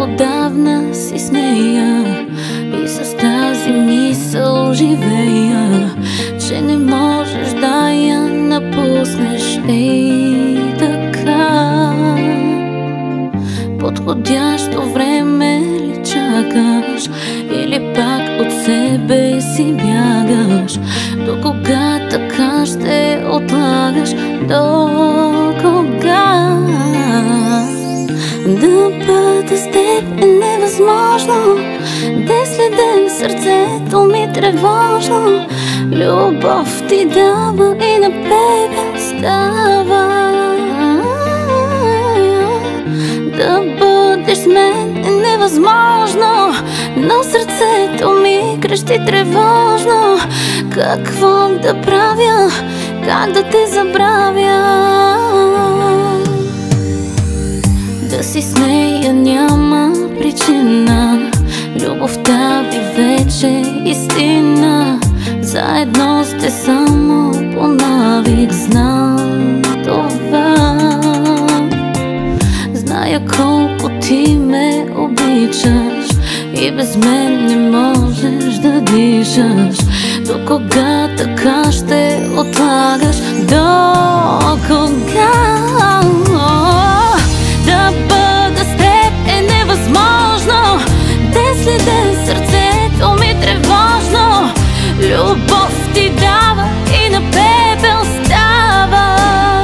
отдавна си с нея и с тази мисъл живея, че не можеш да я напуснеш. Ей така, подходящо време ли чакаш или пак от себе си бягаш? До кога така ще отлагаш? До кога? Да бъда с теб е невъзможно, ден след ден сърцето ми тревожно. Любов ти дава и на пепел става. Да бъдеш с мен е невъзможно, но сърцето ми крещи тревожно. Какво да правя, как да те забравя? Да си с нея няма причина, любовта ви вече истина. Заедно сте само по навик, знам това. Зная колко ти ме обичаш и без мен не можеш да дишаш. До кога така ще отлагаш? До кога? Да бъда с теб е невъзможно, ден след ден сърцето ми тревожно. Любов ти дава и на пепел става.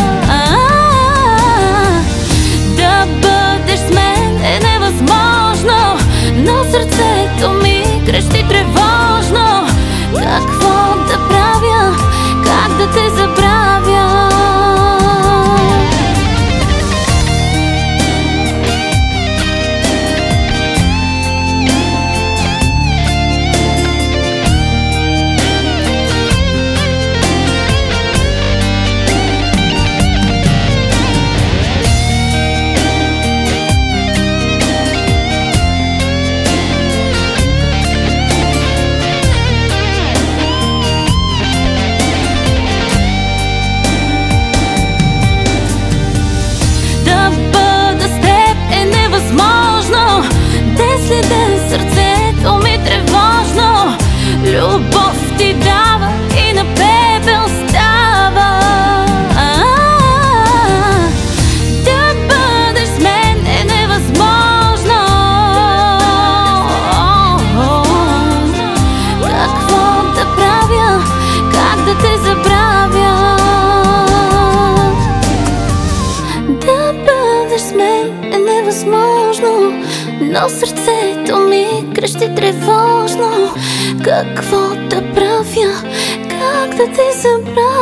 Да бъдеш с мен е невъзможно, но сърцето ми крещи тревожно. Какво да правя, как да те забравя? Сърцето ми тревожно, любов ти дава и на пепел става. Да бъдеш с мен е невъзможно. Какво да правя, как да те забравя? Да бъдеш с мен е невъзможно, но сърцето ми крещи тревожно. Какво да правя, как да те забравя?